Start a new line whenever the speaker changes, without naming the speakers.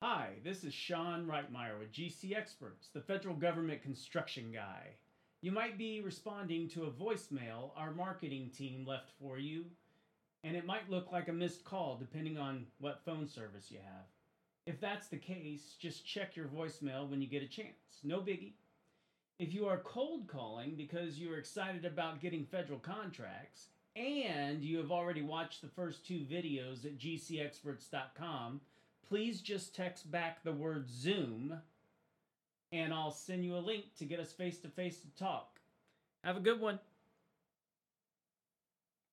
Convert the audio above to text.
Hi, this is Sean Reitmeyer with GC Experts, the federal government construction guy. You might be responding to a voicemail our marketing team left for you, and it might look like a missed call depending on what phone service you have. If that's the case, just check your voicemail when you get a chance. No biggie. If you are cold calling because you are excited about getting federal contracts and you have already watched the first two videos at gcexperts.com, please just text back the word Zoom and I'll send you a link to get us face to face to talk. Have a good one.